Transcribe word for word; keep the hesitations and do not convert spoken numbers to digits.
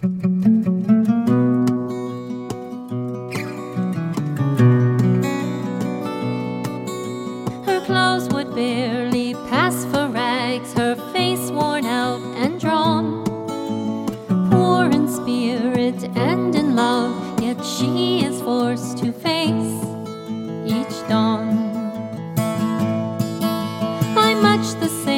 Her clothes would barely pass for rags, her face worn out and drawn. Poor in spirit and in love, yet she is forced to face each dawn. I'm much the same